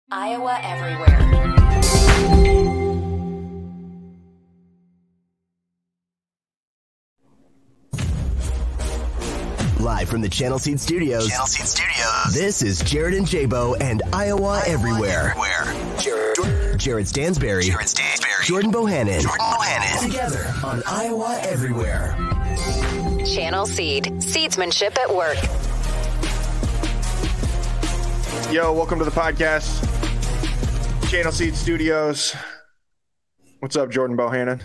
Iowa Everywhere. Live from the Channel Seed Studios. This is Jared and Jabo and Iowa Everywhere. Jared Stansberry. Jordan Bohannon. Together on Iowa Everywhere. Channel Seed. Seedsmanship at work. Yo, welcome to the podcast. Channel Seed Studios. What's up, Jordan Bohannon?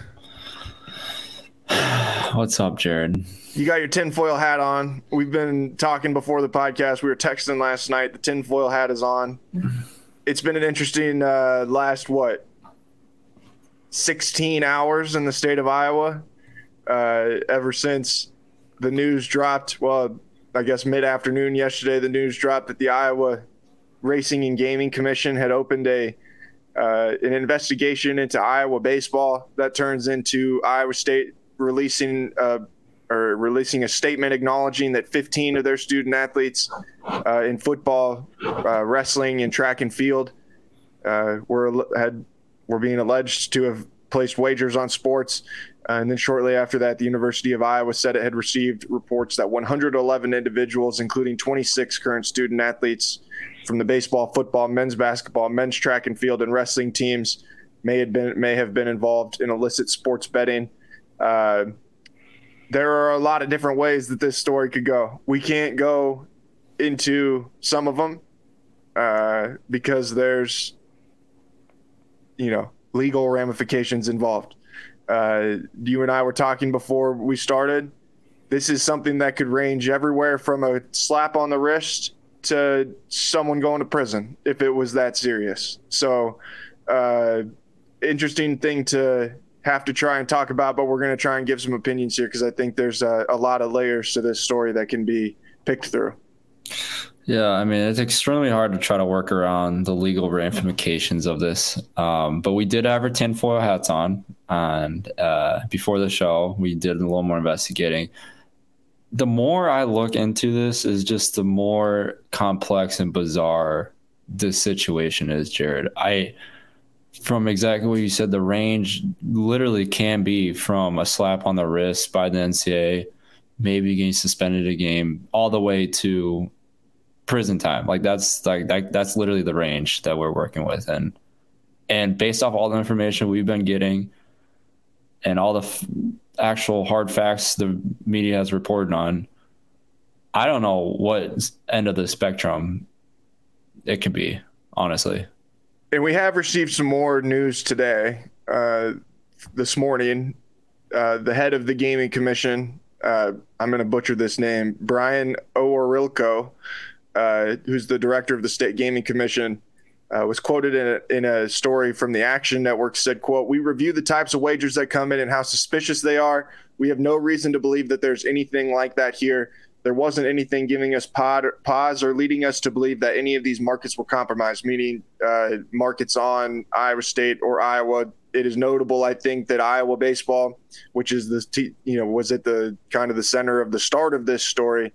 What's up, Jared? You got your tinfoil hat on. We've been talking before the podcast. We were texting last night. The tinfoil hat is on. It's been an interesting last, 16 hours in the state of Iowa. Ever since the news dropped, well, I guess mid-afternoon yesterday, the news dropped that the Iowa Racing and Gaming Commission had opened an investigation into Iowa baseball. That turns into Iowa State releasing a statement acknowledging that 15 of their student athletes in football, wrestling, and track and field were being alleged to have placed wagers on sports. And then shortly after that, the University of Iowa said it had received reports that 111 individuals, including 26 current student athletes from the baseball, football, men's basketball, men's track and field, and wrestling teams may have been involved in illicit sports betting. There are a lot of different ways that this story could go. We can't go into some of them because there's, legal ramifications involved. You and I were talking before we started. This is something that could range everywhere from a slap on the wrist to someone going to prison if it was that serious. So interesting thing to have to try and talk about, but we're going to try and give some opinions here because I think there's a lot of layers to this story that can be picked through. Yeah, I mean, it's extremely hard to try to work around the legal ramifications of this. But we did have our tinfoil hats on, and before the show, we did a little more investigating. The more I look into this is just the more complex and bizarre this situation is, Jared. From exactly what you said, the range literally can be from a slap on the wrist by the NCAA, maybe getting suspended a game, all the way to prison time. That's literally the range that we're working with. And based off all the information we've been getting and all the actual hard facts the media has reported on, I don't know what end of the spectrum it could be, honestly. And we have received some more news today, this morning. The head of the Gaming Commission, I'm going to butcher this name, Brian Oworilko, who's the director of the State Gaming Commission, was quoted in a story from the Action Network, said, quote, "We review the types of wagers that come in and how suspicious they are. We have no reason to believe that there's anything like that here. There wasn't anything giving us pause or leading us to believe that any of these markets were compromised," meaning markets on Iowa State or Iowa. It is notable, I think, that Iowa baseball, which is was at the kind of the center of the start of this story.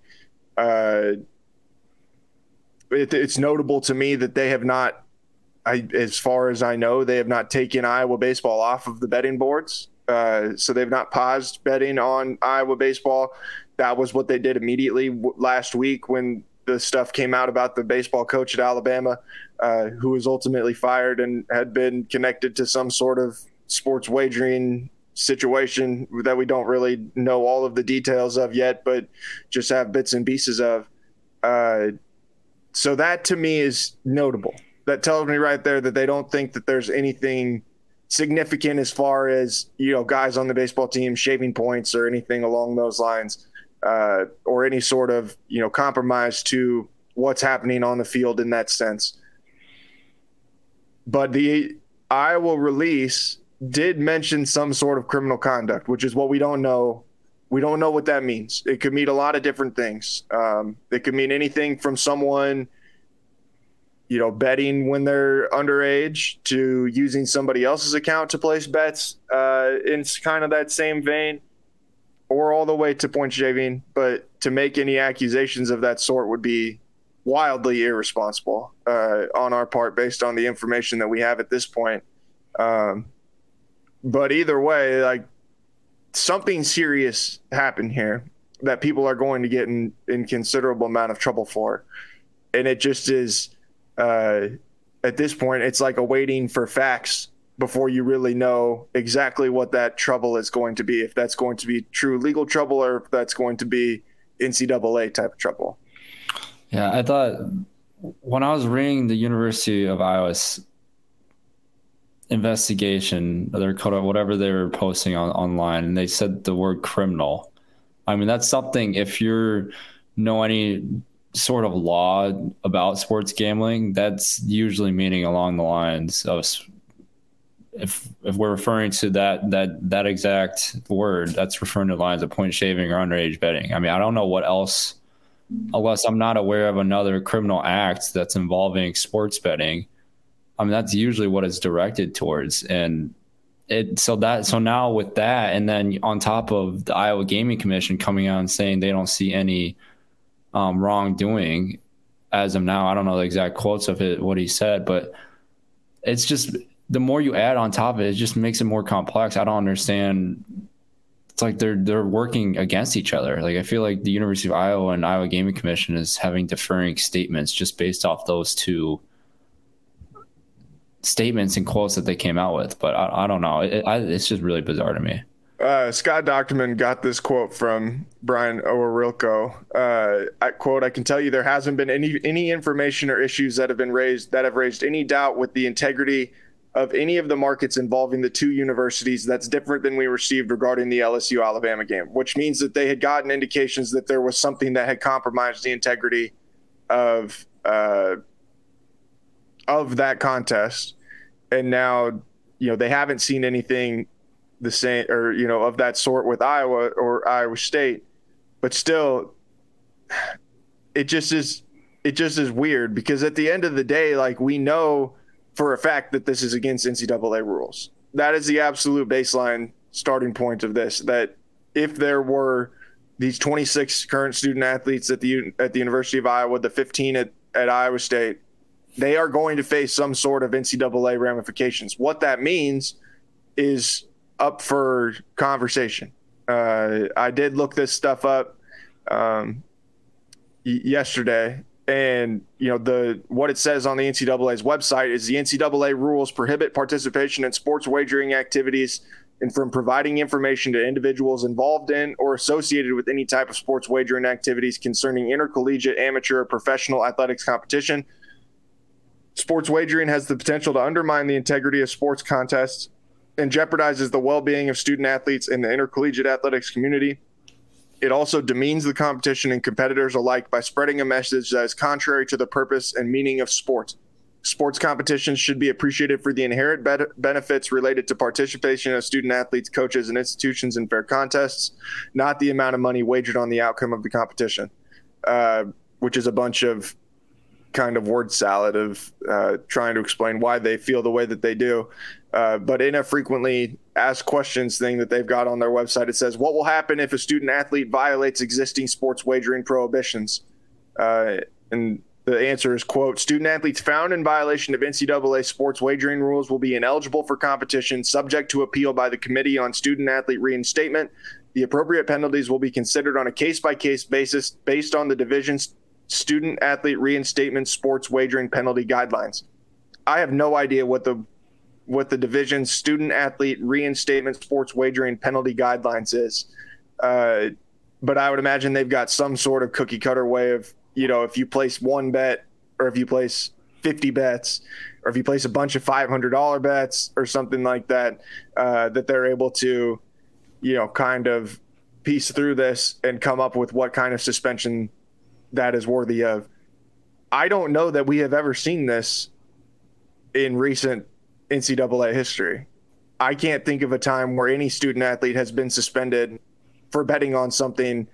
It's notable to me that they have not, as far as I know, they have not taken Iowa baseball off of the betting boards. So they've not paused betting on Iowa baseball. That was what they did immediately last week when the stuff came out about the baseball coach at Alabama, who was ultimately fired and had been connected to some sort of sports wagering situation that we don't really know all of the details of yet, but just have bits and pieces of. So that to me is notable. That tells me right there that they don't think that there's anything significant as far as, guys on the baseball team shaving points or anything along those lines. Or any sort of, compromise to what's happening on the field in that sense. But the Iowa release did mention some sort of criminal conduct, which is what we don't know. We don't know what that means. It could mean a lot of different things. It could mean anything from someone, betting when they're underage to using somebody else's account to place bets in kind of that same vein. Or all the way to point shaving, but to make any accusations of that sort would be wildly irresponsible on our part based on the information that we have at this point. But either way, like, something serious happened here that people are going to get in considerable amount of trouble for. And it just is, at this point, it's like awaiting for facts before you really know exactly what that trouble is going to be, if that's going to be true legal trouble or if that's going to be NCAA type of trouble. Yeah, I thought when I was reading the University of Iowa's investigation, their code, whatever they were posting online, and they said the word criminal. I mean, that's something, if you know any sort of law about sports gambling, that's usually meaning along the lines of, if we're referring to that exact word, that's referring to lines of point shaving or underage betting. I mean, I don't know what else, unless I'm not aware of another criminal act that's involving sports betting. I mean, that's usually what it's directed towards. And so now with that, and then on top of the Iowa Gaming Commission coming out and saying they don't see any wrongdoing as of now. I don't know the exact quotes of it, what he said, but it's just, the more you add on top of it, it just makes it more complex. I don't understand. It's like they're working against each other. Like, I feel like the University of Iowa and Iowa Gaming Commission is having differing statements just based off those two statements and quotes that they came out with. But I don't know. It's just really bizarre to me. Scott Docterman got this quote from Brian Owarilko. I quote, "I can tell you there hasn't been any information or issues that have raised any doubt with the integrity of any of the markets involving the two universities that's different than we received regarding the LSU-Alabama game," which means that they had gotten indications that there was something that had compromised the integrity of that contest. And now, they haven't seen anything the same, or, of that sort with Iowa or Iowa State, but still it just is weird, because at the end of the day, like, we know for a fact that this is against NCAA rules. That is the absolute baseline starting point of this, that if there were these 26 current student athletes at the University of Iowa, the 15 at Iowa State, they are going to face some sort of NCAA ramifications. What that means is up for conversation. I did look this stuff up yesterday, and what it says on the NCAA's website is the NCAA rules prohibit participation in sports wagering activities and from providing information to individuals involved in or associated with any type of sports wagering activities concerning intercollegiate, amateur, or professional athletics competition. Sports wagering has the potential to undermine the integrity of sports contests and jeopardizes the well-being of student athletes in the intercollegiate athletics community. It also demeans the competition and competitors alike by spreading a message that is contrary to the purpose and meaning of sports. Sports competitions should be appreciated for the inherent benefits related to participation of student athletes, coaches, and institutions in fair contests, not the amount of money wagered on the outcome of the competition, which is a bunch of kind of word salad of trying to explain why they feel the way that they do. But in a frequently asked questions thing that they've got on their website, it says, "What will happen if a student athlete violates existing sports wagering prohibitions?" And the answer is, quote, "Student athletes found in violation of NCAA sports wagering rules will be ineligible for competition, subject to appeal by the Committee on Student Athlete Reinstatement. The appropriate penalties will be considered on a case-by-case basis based on the division's Student Athlete Reinstatement Sports Wagering Penalty Guidelines." I have no idea what the division's Student Athlete Reinstatement Sports Wagering Penalty Guidelines is. But I would imagine they've got some sort of cookie cutter way of, if you place one bet, or if you place 50 bets, or if you place a bunch of $500 bets or something like that, that they're able to, kind of piece through this and come up with what kind of suspension that is worthy of. I don't know that we have ever seen this in recent NCAA history. I can't think of a time where any student athlete has been suspended for betting on something,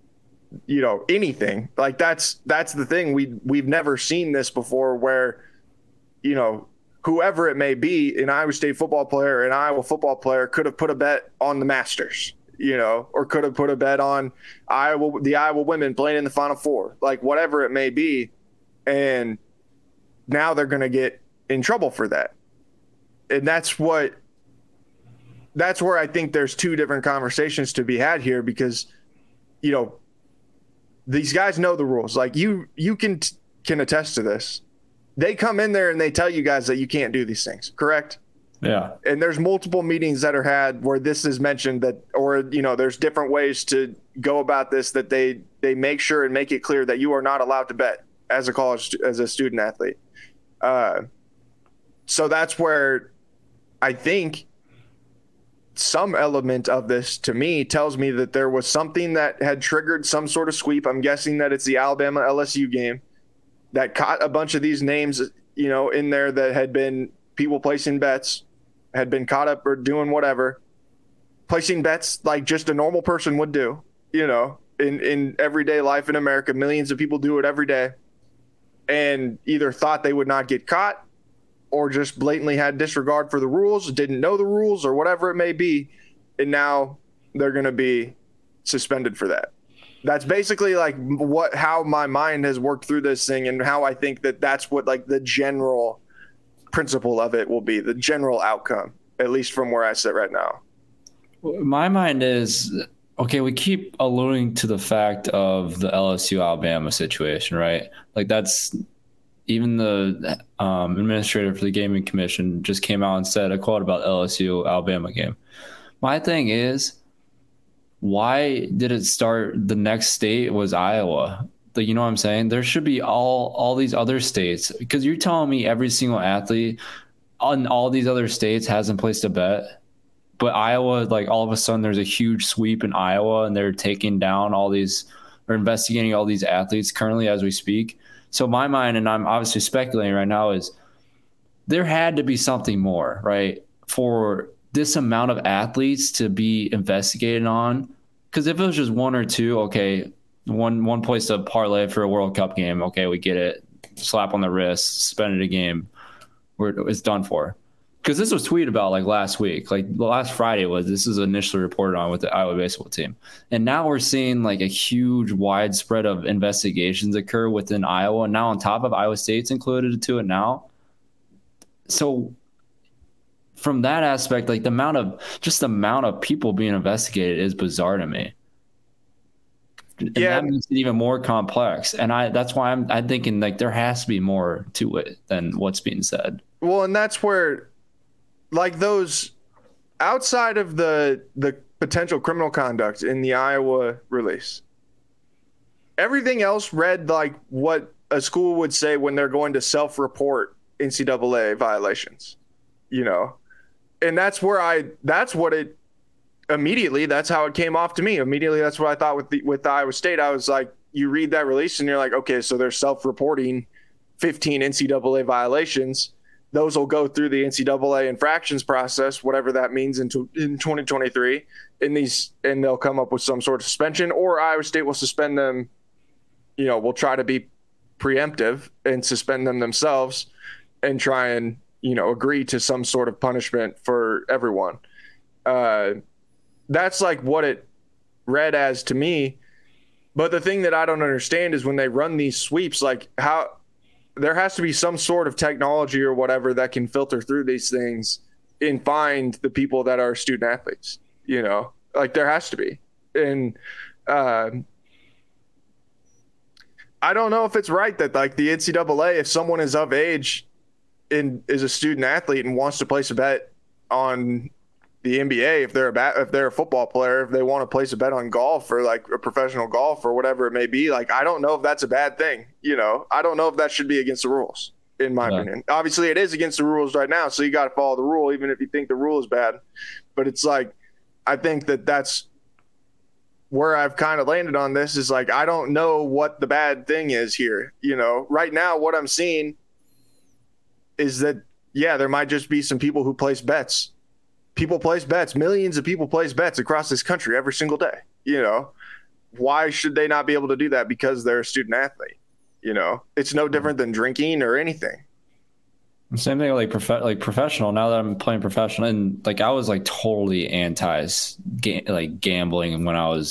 anything. Like, that's the thing. We've never seen this before, where, whoever it may be, an Iowa State football player, an Iowa football player, could have put a bet on the Masters, or could have put a bet on the Iowa women playing in the Final Four, like whatever it may be. And now they're going to get in trouble for that. And that's where I think there's two different conversations to be had here, because, these guys know the rules. Like you can attest to this. They come in there and they tell you guys that you can't do these things, correct? Yeah. And there's multiple meetings that are had where this is mentioned, that, or, there's different ways to go about this, that they make sure and make it clear that you are not allowed to bet as a student athlete. So that's where I think some element of this, to me, tells me that there was something that had triggered some sort of sweep. I'm guessing that it's the Alabama LSU game that caught a bunch of these names, in there that had been people placing bets, had been caught up or doing whatever, placing bets like just a normal person would do, in everyday life in America. Millions of people do it every day, and either thought they would not get caught, or just blatantly had disregard for the rules, didn't know the rules, or whatever it may be. And now they're going to be suspended for that. That's basically like how my mind has worked through this thing, and how I think that that's what like the general principle of it will be, the general outcome, at least from where I sit right now. My mind is, okay, we keep alluding to the fact of the LSU Alabama situation, right? Like that's, even the administrator for the Gaming Commission just came out and said a quote about LSU Alabama game. My thing is, why did it start? The next state was Iowa. You know what I'm saying? There should be all these other states, because you're telling me every single athlete on all these other states hasn't placed a bet, but Iowa, like all of a sudden there's a huge sweep in Iowa and they're taking down all these, or investigating all these athletes currently as we speak. So my mind, and I'm obviously speculating right now, is there had to be something more, right, for this amount of athletes to be investigated on. Because if it was just one or two, okay, one place to parlay for a World Cup game, okay, we get it. Slap on the wrist, suspended a game, it's done for. Because this was tweeted about like last week, like last Friday this was initially reported on with the Iowa baseball team. And now we're seeing like a huge widespread of investigations occur within Iowa. And now on top of Iowa State's included to it now. So from that aspect, like the amount of people being investigated is bizarre to me. And that makes it even more complex. And that's why I'm thinking like there has to be more to it than what's being said. Well, and that's where, like, those outside of the potential criminal conduct in the Iowa release, everything else read like what a school would say when they're going to self-report NCAA violations, and that's how it came off to me. Immediately, that's what I thought with Iowa State. I was like, you read that release and you're like, okay, so they're self-reporting 15 NCAA violations. Those will go through the NCAA infractions process, whatever that means, in 2023. And they'll come up with some sort of suspension, or Iowa State will suspend them. Will try to be preemptive and suspend them themselves, and try and agree to some sort of punishment for everyone. That's like what it read as to me. But the thing that I don't understand is when they run these sweeps, like how there has to be some sort of technology or whatever that can filter through these things and find the people that are student athletes, like there has to be. And I don't know if it's right that like the NCAA, if someone is of age and is a student athlete and wants to place a bet on the NBA, if they're a football player, if they want to place a bet on golf or like a professional golf or whatever it may be, like, I don't know if that's a bad thing. I don't know if that should be against the rules, in my opinion. Obviously it is against the rules right now. So you got to follow the rule, even if you think the rule is bad. But it's like, I think that's where I've kind of landed on this, is like, I don't know what the bad thing is here. Right now, what I'm seeing is that, yeah, there might just be some people who place bets. People place bets. Millions of people place bets across this country every single day. Why should they not be able to do that because they're a student athlete? It's no different than drinking or anything. Same thing like professional. Now that I'm playing professional, and like I was like totally anti like gambling when I was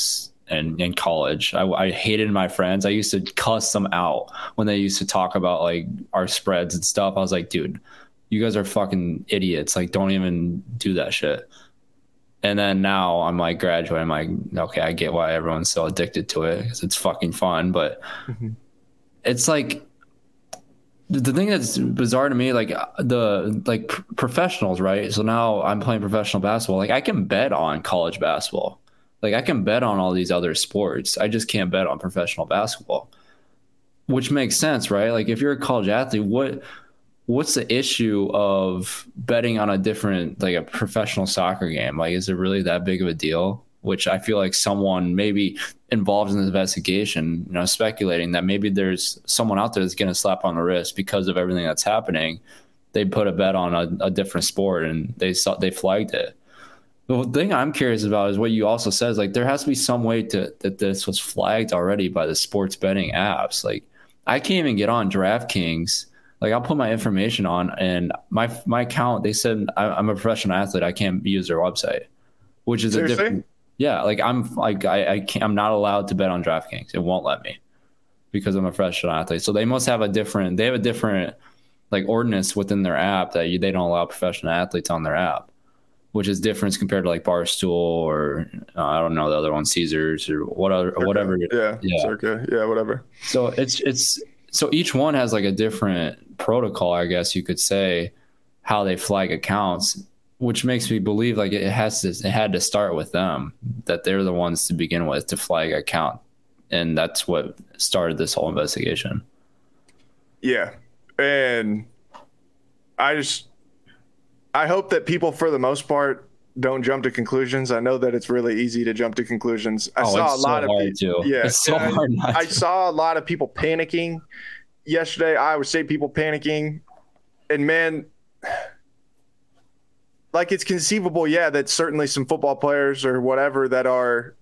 in college. I hated my friends. I used to cuss them out when they used to talk about like our spreads and stuff. I was like, dude, you guys are fucking idiots. Like, don't even do that shit. And then now I'm like graduating. I'm like, okay, I get why everyone's so addicted to it because it's fucking fun. But it's like the thing that's bizarre to me, like professionals, right? So now I'm playing professional basketball. Like I can bet on college basketball. Like I can bet on all these other sports. I just can't bet on professional basketball, which makes sense, right? Like if you're a college athlete, what's the issue of betting on a different, like a professional soccer game? Like, is it really that big of a deal? Which I feel like someone maybe involved in the investigation, speculating that maybe there's someone out there that's getting a slap on the wrist because of everything that's happening. They put a bet on a different sport and they flagged it. The thing I'm curious about is what you also said is like there has to be some way that this was flagged already by the sports betting apps. Like I can't even get on DraftKings. Like I'll put my information on and my account, they said I'm a professional athlete. I can't use their website, which is Seriously? a different. Yeah. Like I can't, I'm not allowed to bet on DraftKings. It won't let me because I'm a professional athlete. So they must have a different like ordinance within their app that they don't allow professional athletes on their app, which is different compared to like Barstool or I don't know, the other one, Caesars or whatever. Yeah. Circa. Yeah. Whatever. So so each one has like a different protocol, I guess you could say, how they flag accounts, which makes me believe like it had to start with them, that they're the ones to begin with to flag account. And that's what started this whole investigation. Yeah. And I hope that people, for the most part, don't jump to conclusions. I know that it's really easy to jump to conclusions. I saw a lot of people panicking yesterday. Iowa State people panicking, and man, like it's conceivable, that certainly some football players or whatever that are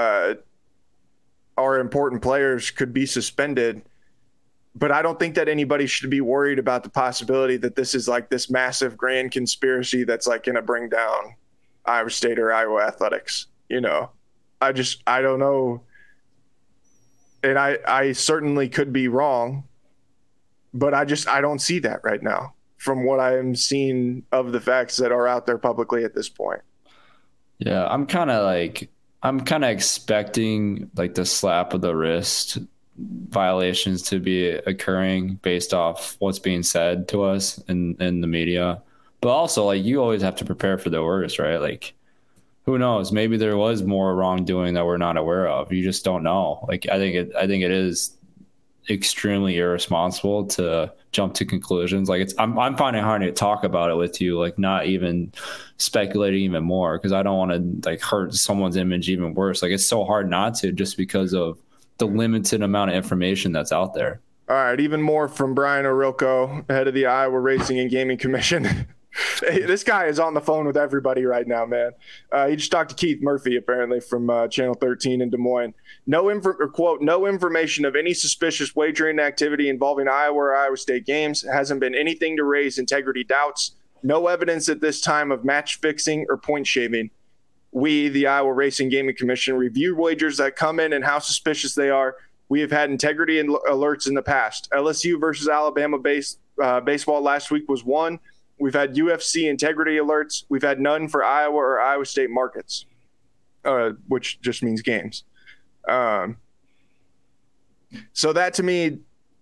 important players could be suspended. But I don't think that anybody should be worried about the possibility that this is like this massive grand conspiracy that's like going to bring down Iowa State or Iowa athletics. I don't know. And I certainly could be wrong, but I don't see that right now from what I am seeing of the facts that are out there publicly at this point. Yeah. I'm kind of expecting like the slap of the wrist violations to be occurring based off what's being said to us in the media. But also, like, you always have to prepare for the worst, right? Like, who knows? Maybe there was more wrongdoing that we're not aware of. You just don't know. Like, I think it is extremely irresponsible to jump to conclusions. Like, I'm finding it hard to talk about it with you, like, not even speculating even more, because I don't want to like hurt someone's image even worse. Like, it's so hard not to, just because of the limited amount of information that's out there. All right, even more from Brian Orilko, head of the Iowa Racing and Gaming Commission. Hey, this guy is on the phone with everybody right now, man. He just talked to Keith Murphy, apparently, from Channel 13 in Des Moines. No information of any suspicious wagering activity involving Iowa or Iowa State games. Hasn't been anything to raise integrity doubts. No evidence at this time of match fixing or point shaving. We, the Iowa Racing Gaming Commission, review wagers that come in and how suspicious they are. We have had integrity alerts in the past. LSU versus Alabama baseball last week was one. We've had UFC integrity alerts. We've had none for Iowa or Iowa State markets, which just means games. So that, to me,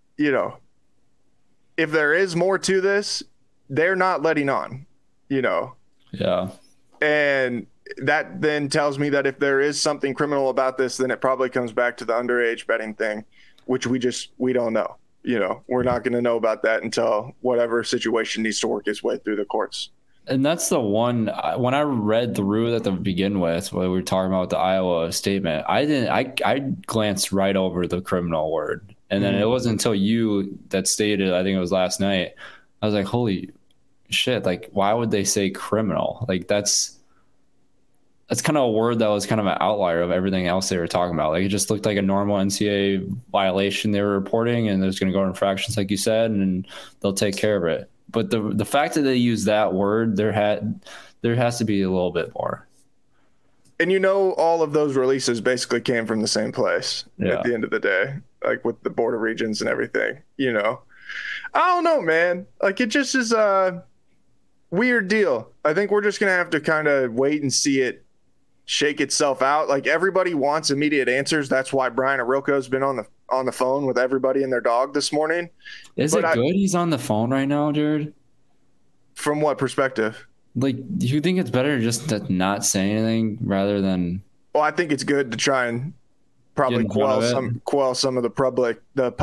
if there is more to this, they're not letting on, Yeah. And that then tells me that if there is something criminal about this, then it probably comes back to the underage betting thing, which we don't know. We're not going to know about that until whatever situation needs to work its way through the courts. And that's the one, when I read through that to begin with, when we were talking about the Iowa statement, I glanced right over the criminal word. And then it wasn't until you that stated, I think it was last night, I was like, holy shit, like, why would they say criminal? Like, that's kind of a word that was kind of an outlier of everything else they were talking about. Like, it just looked like a normal NCAA violation they were reporting, and there's going to go infractions, like you said, and they'll take care of it. But the fact that they use that word, there has to be a little bit more. And all of those releases basically came from the same place at the end of the day, like with the Board of Regents and everything, I don't know, man. Like, it just is a weird deal. I think we're just going to have to kind of wait and see it shake itself out. Like, everybody wants immediate answers. That's why Brian Arroko's been on the phone with everybody and their dog this morning. Is it good he's on the phone right now, Jared? From what perspective? Like, do you think it's better just to not say anything rather than? Well, I think it's good to try and probably quell some of the public,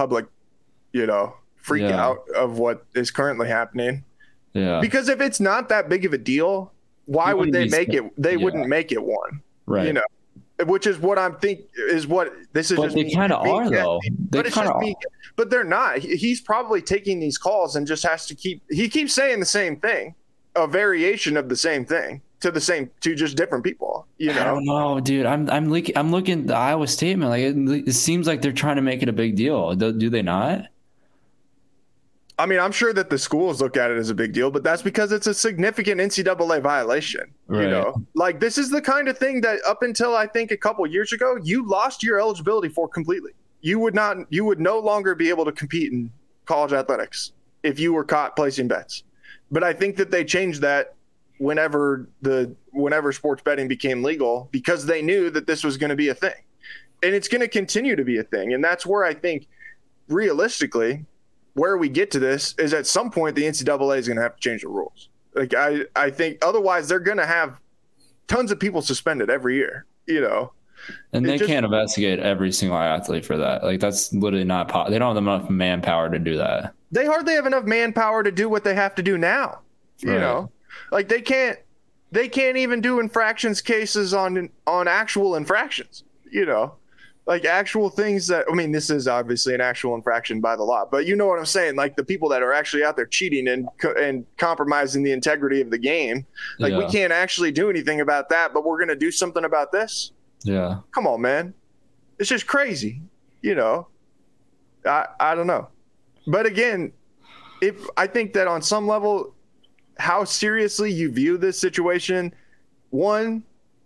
freak out of what is currently happening. Yeah. Because if it's not that big of a deal, why would they make it? They wouldn't make it one. Right. Which is what I'm thinking is what this is. But they kind of are, though. They kind of are. But they're not. He's probably taking these calls and just has to he keeps saying the same thing, a variation of the same thing to just different people. I don't know, dude. I'm looking at the Iowa statement. Like, it seems like they're trying to make it a big deal. Do they not? I mean, I'm sure that the schools look at it as a big deal, but that's because it's a significant NCAA violation. Right. Like, this is the kind of thing that up until I think a couple years ago, you lost your eligibility for completely. You would no longer be able to compete in college athletics if you were caught placing bets. But I think that they changed that whenever sports betting became legal, because they knew that this was going to be a thing, and it's going to continue to be a thing. And that's where I think realistically, where we get to this is at some point the NCAA is going to have to change the rules. Like, I think otherwise they're going to have tons of people suspended every year, And they can't investigate every single athlete for that. Like, that's literally not possible. They don't have enough manpower to do that. They hardly have enough manpower to do what they have to do now. Like, they can't even do infractions cases on actual infractions, like actual things that, I mean, this is obviously an actual infraction by the law, but you know what I'm saying? Like, the people that are actually out there cheating and compromising the integrity of the game. Like, we can't actually do anything about that, but we're going to do something about this. Yeah. Come on, man. It's just crazy. I don't know. But again, I think that on some level, how seriously you view this situation, one,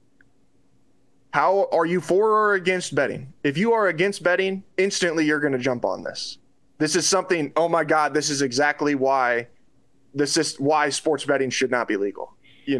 how are you for or against betting? If you are against betting, instantly you're going to jump on this. This is something, oh my God, this is exactly why sports betting should not be legal,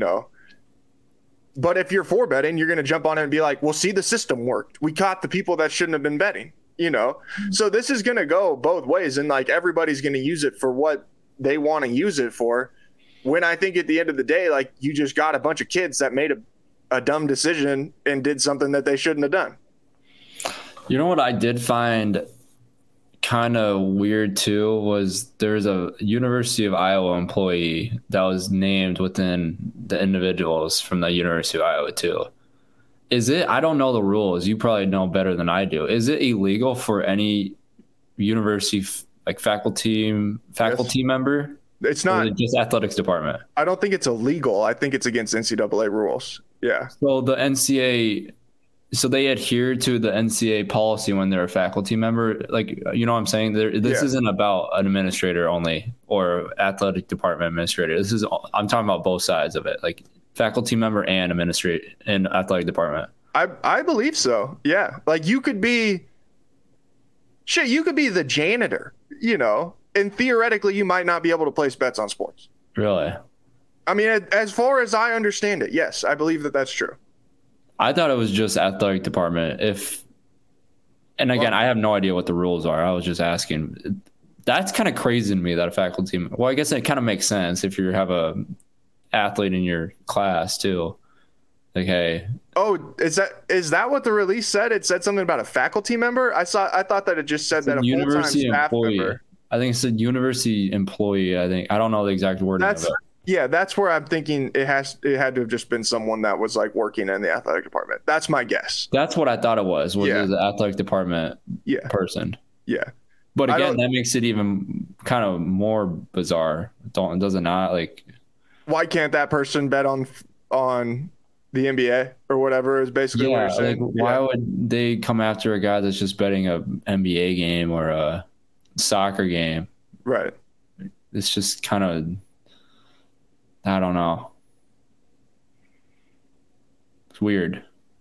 But if you're for betting, you're going to jump on it and be like, well, see, the system worked. We caught the people that shouldn't have been betting, So this is going to go both ways, and like everybody's going to use it for what they want to use it for. When I think at the end of the day, like, you just got a bunch of kids that made a dumb decision and did something that they shouldn't have done. You know what I did find kind of weird too was there's a University of Iowa employee that was named within the individuals from the University of Iowa too. I don't know the rules. You probably know better than I do. Is it illegal for any university like faculty member? It's not. Or is it just athletics department? I don't think it's illegal. I think it's against NCAA rules. Yeah. So the NCAA, they adhere to the NCAA policy when they're a faculty member. Like, you know what I'm saying? This isn't about an administrator only or athletic department administrator. I'm talking about both sides of it, like faculty member and administrator and athletic department. I believe so. Yeah. Like, you could be the janitor, and theoretically you might not be able to place bets on sports. Really? I mean, as far as I understand it, yes, I believe that that's true. I thought it was just athletic department. And again, I have no idea what the rules are. I was just asking. That's kind of crazy to me that a faculty. Well, I guess it kind of makes sense if you have a athlete in your class too. Like, hey. Oh, is that what the release said? It said something about a faculty member. I thought that it just said that a full-time staff member. I think it said university employee. I don't know the exact wording of it. Yeah, that's where I'm thinking it had to have just been someone that was like working in the athletic department. That's my guess. That's what I thought it was the athletic department person. Yeah. But again, that makes it even kind of more bizarre. Does it not? Like, why can't that person bet on the NBA or whatever is basically what you're saying? Like, why would they come after a guy that's just betting a NBA game or a soccer game? Right. It's just kind of, I don't know. It's weird.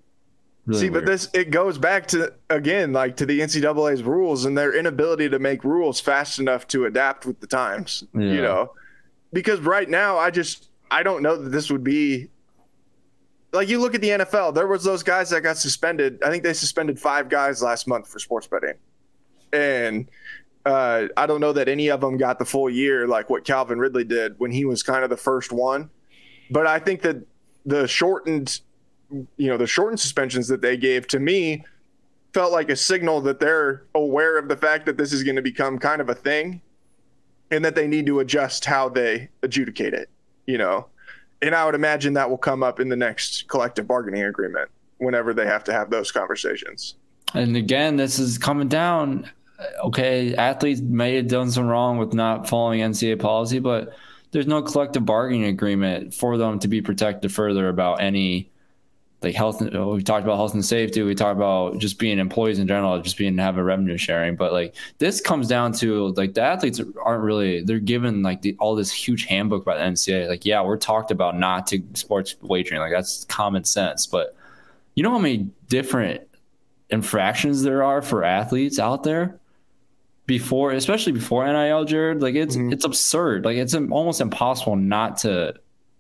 Really See, weird. but it goes back to, again, like to the NCAA's rules and their inability to make rules fast enough to adapt with the times, because right now I don't know that this would be like, you look at the NFL, there was those guys that got suspended. I think they suspended 5 guys last month for sports betting. And I don't know that any of them got the full year like what Calvin Ridley did when he was kind of the first one. But I think that the shortened suspensions that they gave, to me, felt like a signal that they're aware of the fact that this is going to become kind of a thing and that they need to adjust how they adjudicate it, And I would imagine that will come up in the next collective bargaining agreement whenever they have to have those conversations. And again, this is coming down. Okay, athletes may have done some wrong with not following NCAA policy, but there's no collective bargaining agreement for them to be protected further about any like health. We talked about health and safety. We talked about just being employees in general, just having revenue sharing. But like this comes down to like the athletes aren't really, they're given like all this huge handbook by the NCAA. Like, yeah, we're talked about not to sports wagering. Like that's common sense. But you know how many different infractions there are for athletes out there especially before NIL, Jared? Like it's absurd. Like it's almost impossible not to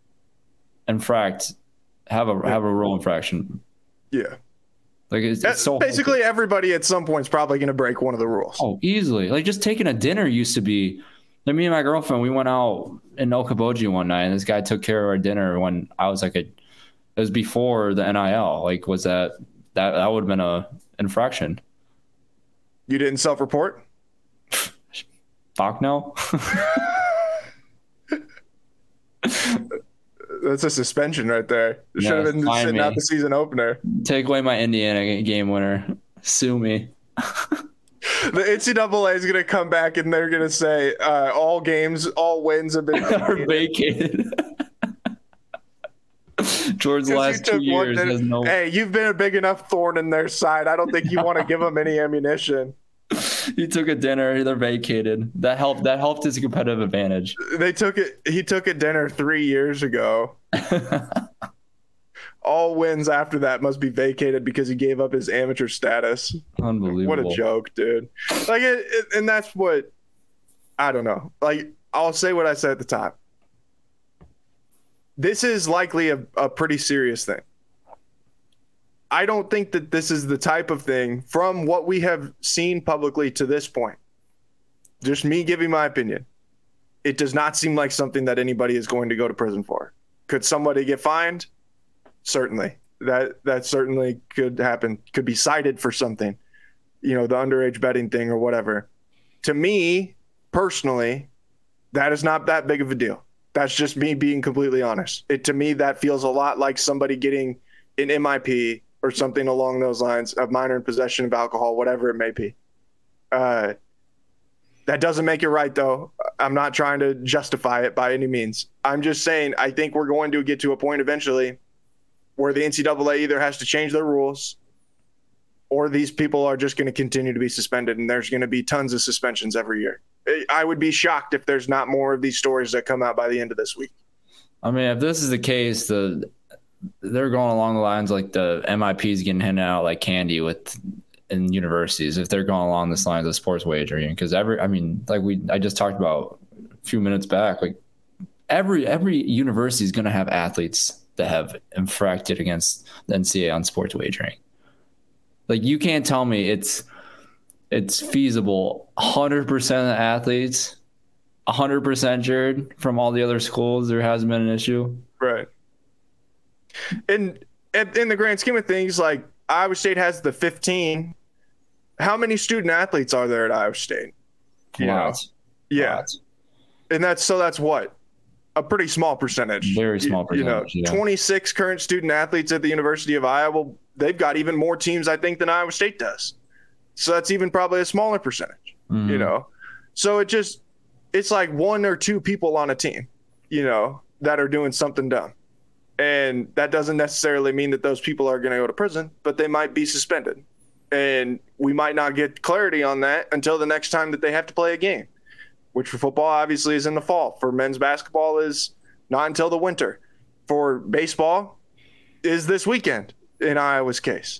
have a rule infraction. Yeah. Like it's so basically everybody at some point is probably going to break one of the rules. Oh, easily. Like just taking a dinner used to be, like me and my girlfriend, we went out in Okoboji one night and this guy took care of our dinner when I was like it was before the NIL. Like was that would have been a infraction. You didn't self-report? Fuck no. That's a suspension right there. It should have been sitting out the season opener. Take away my Indiana game winner. Sue me. The NCAA is going to come back and they're going to say all wins have been vacated. Jordan's last 2 years has no. Hey, you've been a big enough thorn in their side. I don't think you want to give them any ammunition. He took a dinner. They're vacated. That helped his competitive advantage. He took a dinner 3 years ago. All wins after that must be vacated because he gave up his amateur status. Unbelievable. What a joke, dude. Like and that's what, I don't know. Like I'll say what I said at the time. This is likely a pretty serious thing. I don't think that this is the type of thing, from what we have seen publicly to this point, just me giving my opinion, it does not seem like something that anybody is going to go to prison for. Could somebody get fined? Certainly. That certainly could happen. Could be cited for something, the underage betting thing or whatever. To me, personally, that is not that big of a deal. That's just me being completely honest. To me, that feels a lot like somebody getting an MIP or something along those lines, of minor in possession of alcohol, whatever it may be. That doesn't make it right, though. I'm not trying to justify it by any means. I'm just saying I think we're going to get to a point eventually where the NCAA either has to change their rules or these people are just going to continue to be suspended, and there's going to be tons of suspensions every year. I would be shocked if there's not more of these stories that come out by the end of this week. I mean, if this is the case, they're going along the lines like the MIPs getting handed out like candy in universities. If they're going along this lines of sports wagering, because I just talked about a few minutes back, like every university is going to have athletes that have infracted against the NCAA on sports wagering. Like you can't tell me it's feasible. 100% of the athletes, 100% Jared from all the other schools, there hasn't been an issue. Right. And in the grand scheme of things, like Iowa State has the 15. How many student athletes are there at Iowa State? Lots. Yeah. Lots. And that's what? A pretty small percentage. Very small percentage. 26 current student athletes at the University of Iowa. They've got even more teams, I think, than Iowa State does. So that's even probably a smaller percentage, So it's like 1 or 2 people on a team, that are doing something dumb. And that doesn't necessarily mean that those people are going to go to prison, but they might be suspended. And we might not get clarity on that until the next time that they have to play a game, which for football obviously is in the fall. For men's basketball is not until the winter. For baseball is this weekend. in Iowa's case,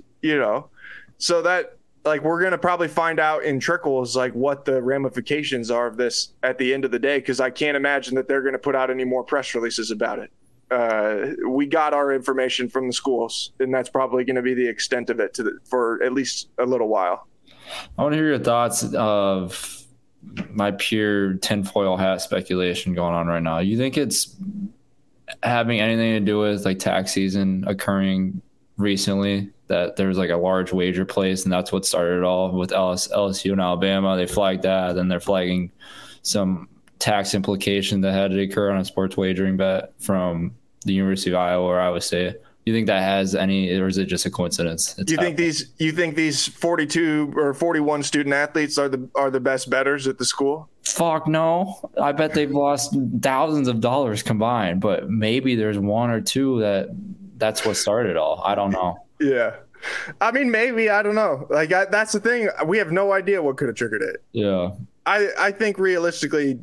so that like we're going to probably find out in trickles like what the ramifications are of this at the end of the day, because I can't imagine that they're going to put out any more press releases about it. We got our information from the schools, and that's probably going to be the extent of it for at least a little while. I want to hear your thoughts of my pure tinfoil hat speculation going on right now. You think it's having anything to do with like tax season occurring recently, that there's like a large wager place, and that's what started it all with LSU and Alabama? They flagged that, then they're flagging some tax implication that had to occur on a sports wagering bet from the University of Iowa or Iowa State. You think that has any, or is it just a coincidence? You think these 42 or 41 student athletes are the best bettors at the school? Fuck no. I bet they've lost thousands of dollars combined, but maybe there's one or two that's what started it all. I don't know. Yeah. I mean, maybe, I don't know. Like that's the thing. We have no idea what could have triggered it. Yeah. I think realistically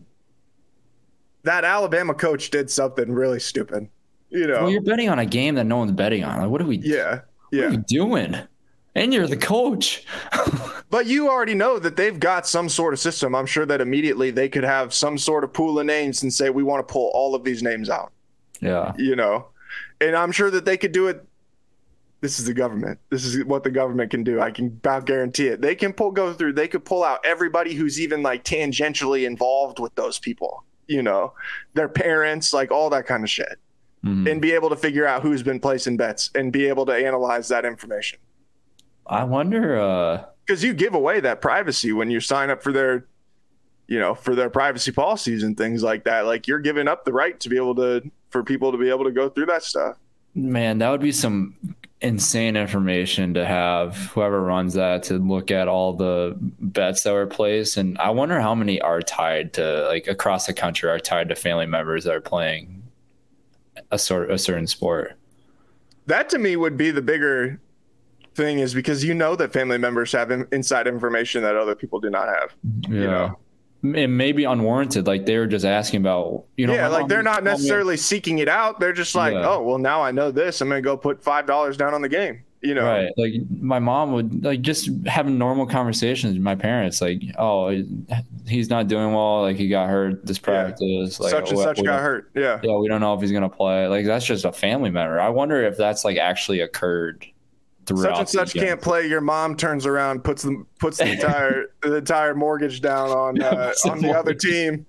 that Alabama coach did something really stupid. Well, you're betting on a game that no one's betting on. Like, what are we? Yeah. What are we doing? And you're the coach. But you already know that they've got some sort of system. I'm sure that immediately they could have some sort of pool of names and say, we want to pull all of these names out. Yeah. And I'm sure that they could do it. This is the government. This is what the government can do. I can about guarantee it. They can they could pull out everybody who's even like tangentially involved with those people, their parents, like all that kind of shit. Mm-hmm. And be able to figure out who's been placing bets and be able to analyze that information. I wonder, because you give away that privacy when you sign up for their, for their privacy policies and things like that. Like you're giving up the right to be able for people to be able to go through that stuff. Man, that would be some insane information to have whoever runs that to look at all the bets that were placed. And I wonder how many are tied to, like, across the country are tied to family members that are playing a certain sport. That to me would be the bigger thing, is because that family members have inside information that other people do not have. Yeah. It may be unwarranted. Like they were just asking about, like they're not necessarily seeking it out. They're just like, oh, well, now I know this. I'm going to go put $5 down on the game. Right. Like my mom would like just having normal conversations with my parents. Like, oh, he's not doing well. Like he got hurt this practice. Like such and such got hurt. Yeah. Yeah. We don't know if he's going to play. Like that's just a family member. I wonder if that's like actually occurred. Such and such can't play. Your mom turns around, puts the entire mortgage down on the other team.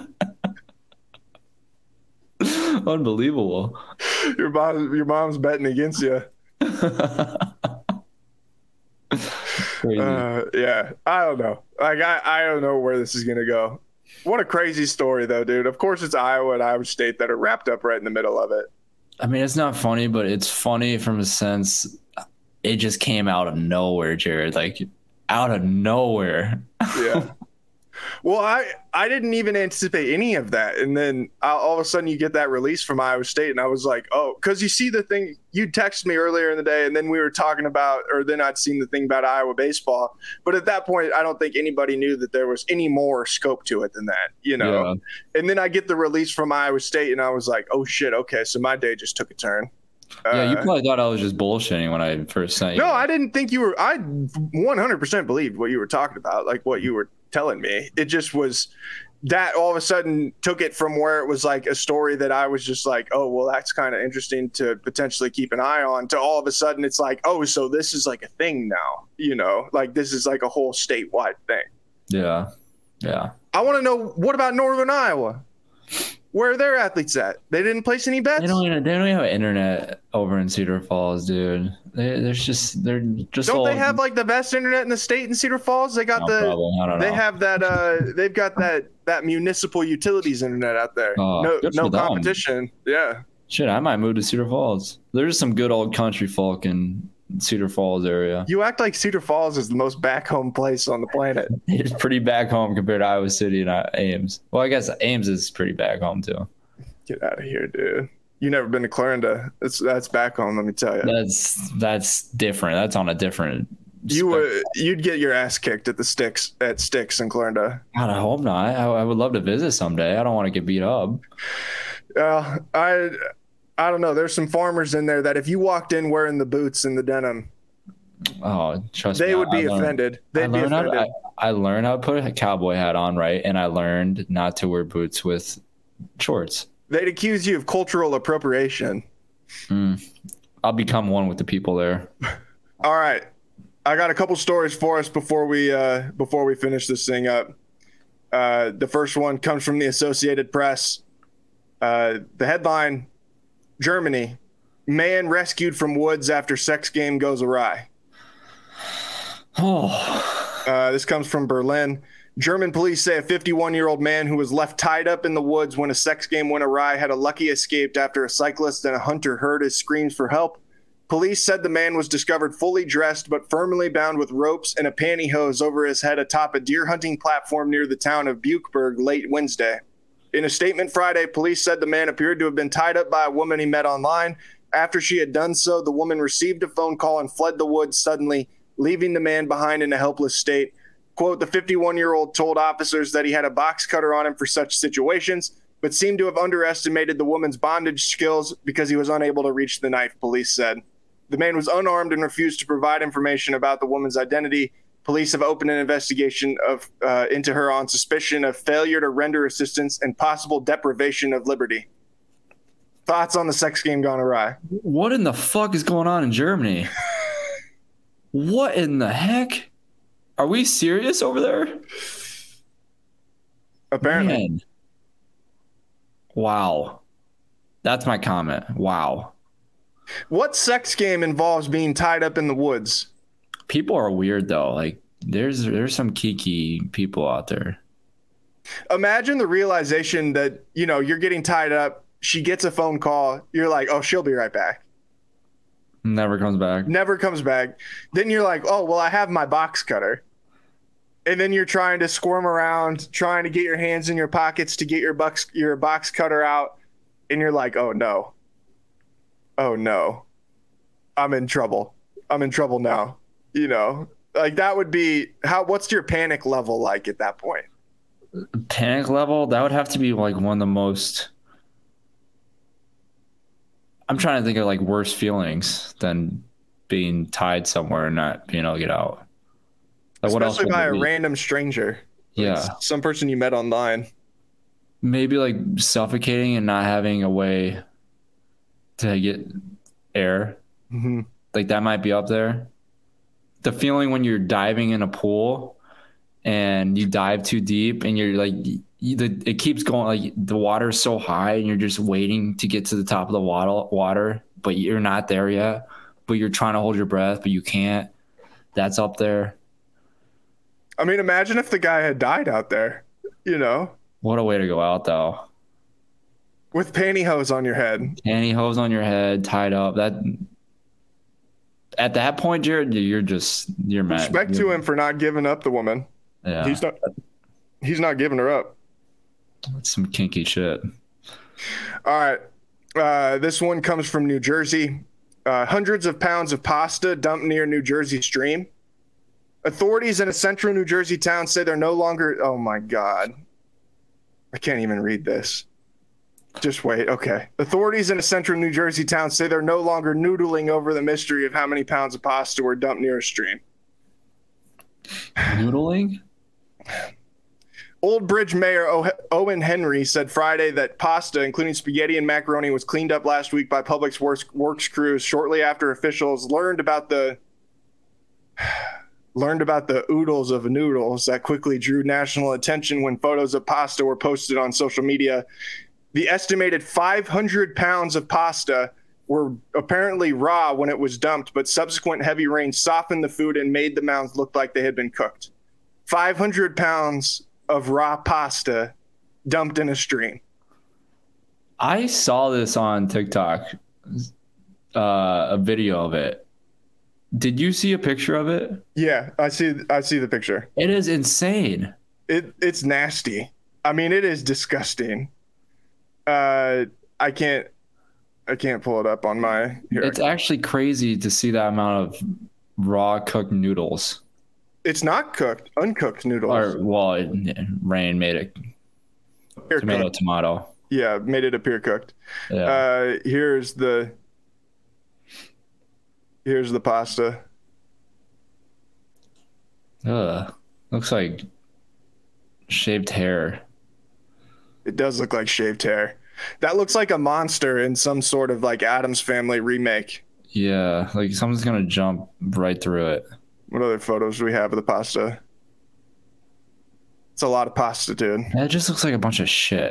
Unbelievable. Your mom's betting against you. Crazy. Yeah, I don't know. Like I don't know where this is gonna go. What a crazy story, though, dude. Of course, it's Iowa and Iowa State that are wrapped up right in the middle of it. I mean, it's not funny, but it's funny from a sense. It just came out of nowhere, Jared. Like out of nowhere. Yeah. Well, I didn't even anticipate any of that. And then all of a sudden you get that release from Iowa State. And I was like, oh, because you see the thing, you texted me earlier in the day and then we were talking about, or then I'd seen the thing about Iowa baseball. But at that point, I don't think anybody knew that there was any more scope to it than that, Yeah. And then I get the release from Iowa State and I was like, oh, shit. Okay. So my day just took a turn. Yeah, you probably thought I was just bullshitting when I first sent you. No, I didn't think you were. I 100% believed what you were talking about, like what you were telling me. It just was that all of a sudden took it from where it was like a story that I was just like, oh, well, that's kind of interesting to potentially keep an eye on, to all of a sudden it's like, oh, so this is like a thing now, like this is like a whole statewide thing. Yeah. Yeah. I want to know, what about Northern Iowa? Where are their athletes at? They didn't place any bets? They don't even have internet over in Cedar Falls, dude. They're just Don't they have like the best internet in the state in Cedar Falls? They got have that they've got that municipal utilities internet out there. No competition. Yeah. Shit, I might move to Cedar Falls. There's some good old country folk in Cedar Falls area. You act like Cedar Falls is the most back home place on the planet. It's pretty back home compared to Iowa City and Ames. Well, I guess Ames is pretty back home too. Get out of here, dude. You never been to Clarinda. That's back home, let me tell you. That's different. That's on a different. You'd get your ass kicked at Sticks in Clarinda. God, I hope not. I would love to visit someday. I don't want to get beat up. I don't know. There's some farmers in there that if you walked in wearing the boots and the denim, trust me, they would be offended. They'd be offended. I learned how to put a cowboy hat on, right? And I learned not to wear boots with shorts. They'd accuse you of cultural appropriation. I'll become one with the people there. All right. I got a couple stories for us before we finish this thing up. The first one comes from the Associated Press. The headline, Germany, man rescued from woods after sex game goes awry. This comes from Berlin. German police say a 51-year-old man who was left tied up in the woods when a sex game went awry had a lucky escape after a cyclist and a hunter heard his screams for help. Police said the man was discovered fully dressed but firmly bound with ropes and a pantyhose over his head atop a deer hunting platform near the town of Buchberg late Wednesday. In a statement Friday, police said the man appeared to have been tied up by a woman he met online. After she had done so, the woman received a phone call and fled the woods suddenly, leaving the man behind in a helpless state. Quote, the 51-year-old told officers that he had a box cutter on him for such situations, but seemed to have underestimated the woman's bondage skills because he was unable to reach the knife, police said. The man was unarmed and refused to provide information about the woman's identity. Police have opened an investigation into her on suspicion of failure to render assistance and possible deprivation of liberty. Thoughts on the sex game gone awry? What in the fuck is going on in Germany? What in the heck? Are we serious over there? Apparently. Man. Wow. That's my comment. Wow. What sex game involves being tied up in the woods? People are weird though. Like there's some kiki people out there. Imagine the realization that, you're getting tied up. She gets a phone call. You're like, oh, she'll be right back. Never comes back. Then you're like, oh, well, I have my box cutter. And then you're trying to squirm around, trying to get your hands in your pockets to get your box cutter out. And you're like, oh no. I'm in trouble now. Like that would be what's your panic level like at that point? Panic level? That would have to be like one of the most, I'm trying to think of like worse feelings than being tied somewhere and not being able to get out. Like, especially by a random stranger. Yeah. Like some person you met online. Maybe like suffocating and not having a way to get air. Mm-hmm. Like that might be up there. The feeling when you're diving in a pool and you dive too deep and you're like, it keeps going, like the water is so high and you're just waiting to get to the top of the water, but you're not there yet, but you're trying to hold your breath, but you can't. That's up there. I mean, imagine if the guy had died out there, What a way to go out though. With pantyhose on your head. Pantyhose on your head, tied up. At that point, Jared, you're mad. Respect to him for not giving up the woman. Yeah. He's not giving her up. That's some kinky shit. All right. This one comes from New Jersey. Hundreds of pounds of pasta dumped near New Jersey stream. Authorities in a central New Jersey town say they're no longer... Oh, my God. I can't even read this. Just wait. Okay. Authorities in a central New Jersey town say they're no longer noodling over the mystery of how many pounds of pasta were dumped near a stream. Noodling? Old Bridge Mayor Owen Henry said Friday that pasta, including spaghetti and macaroni, was cleaned up last week by Public Works crews shortly after officials learned about the oodles of noodles that quickly drew national attention when photos of pasta were posted on social media. The estimated 500 pounds of pasta were apparently raw when it was dumped, but subsequent heavy rain softened the food and made the mounds look like they had been cooked. 500 pounds of raw pasta dumped in a stream. I saw this on TikTok, a video of it. Did you see a picture of it? Yeah, I see the picture. It is insane. It's nasty. I mean, it is disgusting. I can't pull it up on my here. It's actually crazy to see that amount of raw cooked noodles. It's not cooked, uncooked noodles. Rain made it. Tomato. Yeah, made it appear cooked. Yeah. Here's the pasta. Ugh. Looks like shaved hair. It does look like shaved hair. That looks like a monster in some sort of like Addams Family remake. Yeah, like someone's gonna jump right through it. What other photos do we have of the pasta? It's a lot of pasta, dude. Yeah, it just looks like a bunch of shit.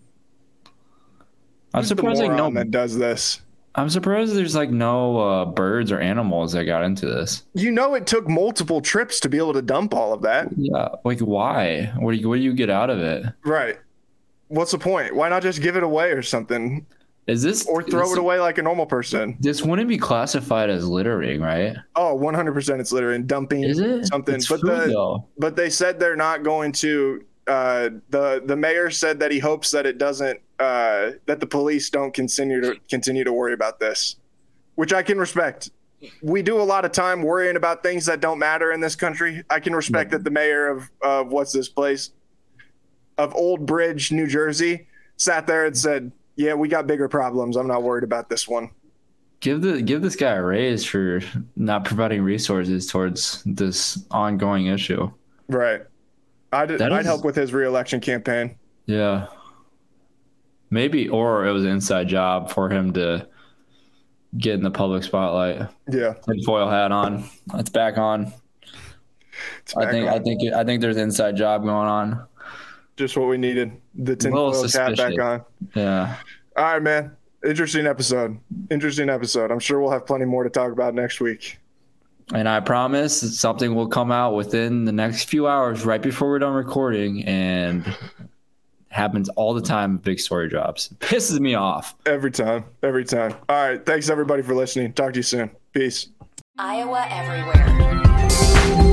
I'm Who's the surprised like moron that does this? I'm surprised there's like no birds or animals that got into this. You know, it took multiple trips to be able to dump all of that. Yeah, like why? What do you get out of it? Right. What's the point? Why not just give it away or something? Is this Or throw it away like a normal person? This wouldn't be classified as littering, right? Oh, 100% it's littering, dumping Is it? something. It's But food, though. but they said they're not going to. The mayor said that he hopes that it doesn't that the police don't continue to worry about this, which I can respect. We do a lot of time worrying about things that don't matter in this country. I can respect that the mayor of what's this place of Old Bridge, New Jersey, sat there and said, "Yeah, we got bigger problems. I'm not worried about this one." Give this guy a raise for not providing resources towards this ongoing issue. Right. I'd help with his re-election campaign. Yeah. Maybe, or it was an inside job for him to get in the public spotlight. Yeah. Tinfoil hat on. It's back on. I think there's an inside job going on. Just what we needed. The tinfoil cap back on. Yeah. All right, man. Interesting episode. I'm sure we'll have plenty more to talk about next week. And I promise something will come out within the next few hours right before we're done recording, and happens all the time. Big story drops. Pisses me off. Every time. All right. Thanks, everybody, for listening. Talk to you soon. Peace. Iowa Everywhere.